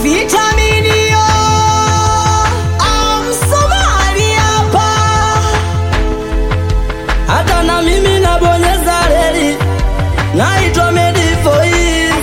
Vitamini yo Somali hapa. Hata na mimi nabonyeza reli, naitwa Medi Voice.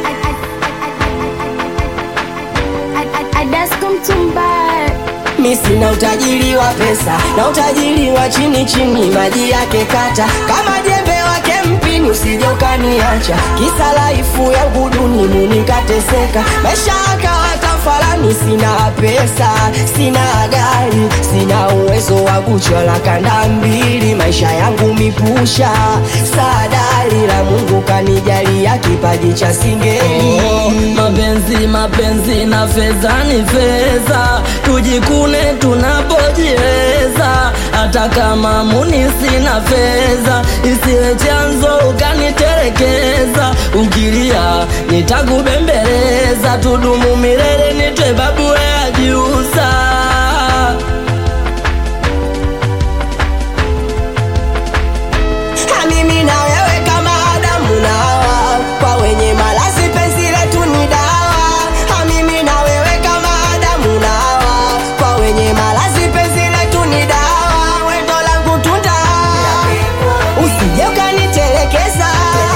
Adasko Mtumba. Mi sina utajiri wa pesa na utajiri wa chini chini, maji yake kata kama jembe wake mpini, usije ukaniacha kisa laifu ya guduni munikateseka, maisha yakawa tafalani. Sina pesa, sina gari, sina uwezo wa kuchola kanda mbili, maisha yangu mipusha sadari la Mungu kanijalia kipaji cha singeli. Mapenzi na fedha ni fedha, tujikune tunapojiweza. Hata kama muni sina fedha, isiwe chanzo ukaniterekeza. Ukilia nitakubembeleza, tudumu milele nitwe babu ya jiusa. Mimi na wewe kama Adamu na Hawa, kwa wenye malazi penzi letu ni dawa. Mimi na wewe kama Adamu na Hawa, kwa wenye malazi penzi letu ni dawa. Wendo langu tunda, usije ukanitelekeza.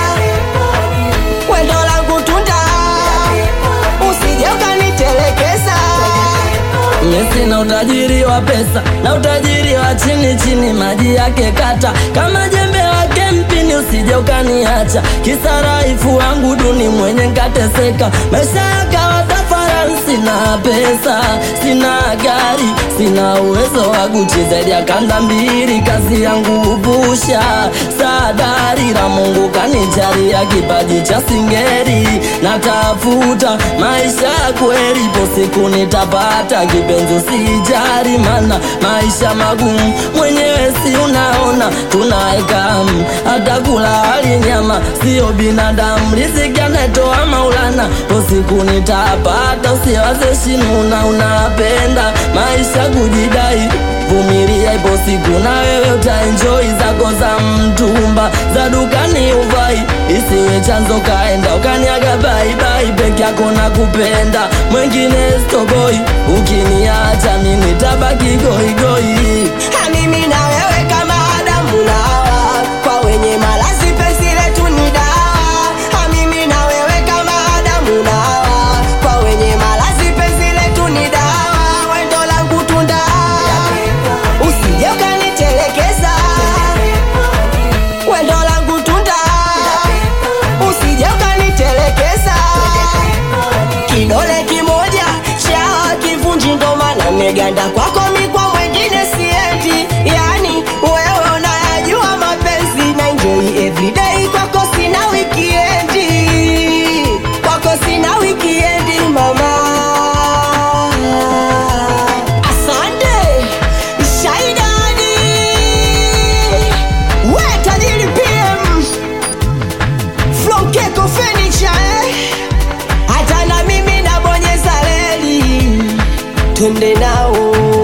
Wendo langu tunda, usije ukanitelekeza. Mimi sina utajiri wa pesa na utajiri wa chini chini, maji yake kata kama jembe wake mpini, usije ukaniacha kisa raifu wangu duni mwenye nkateseka, maisha yakawa tafarani. Sina pesa, sina gari, sina uwezo wa Gucci zaidi ya kanda mbili, kazi yangu upusha sadari la Mungu kanijalia kipaji cha singeli. Natafuta maisha ya kweli, po siku nitapata kipenzi, usijari mana maisha magumu, mwenyewe si unaona tunaeka hata kula hali nyama, sio binadamu, riziki anatoa Maulana. Po siku nitapata, usiwaze shinuna, unapenda maisha kujidai, vumilia, ipo siku na wewe utaenjoy zako za mtumba, za dukani uvai, isiwe chanzo kaenda ukaniaga bye bye, peke yako na kupenda mwengine stoboi, ukiniacha mimi nitabaki goi goi. Mimi na wewe kama Adamu na Hawa, kwa wenye malazi penzi letu ni dawa. Mimi na wewe kama Adamu na Hawa, kwa wenye malazi penzi letu ni dawa. Wendo langu tunda, usije ukanitelekeza. Wendo langu tunda, usije ukanitelekeza. Kidole kimoja cha kivunji, ndo maana meganda kwako mikwa mwengine siendi. Yani wewe unayajua mapenzi, na enjoy everyday, kwako sina wikiendi, kwako sina wikiendi mama. Asante Shaidani, we tajiri PM from Keko Furniture, hata na mimi nabonyeza reli, twende nao.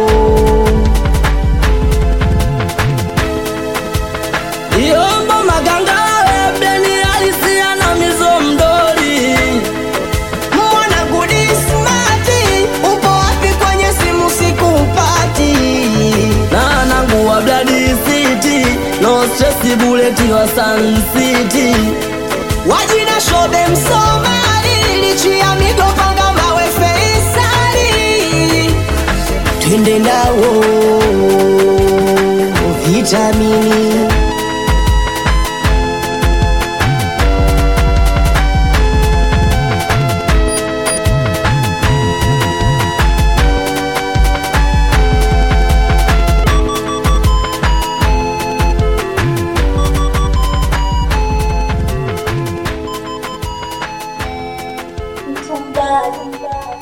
Yombo maganga webeni alisia na mizo mdori, Mwana gudi smarti, upo wapi kwenye simu sikupati. na nangu wa Bloody City, no stress bullet wa Sun City. Wajina show them Somali, lichi ya migo panga mawe Feisali, twende nao. Vitamini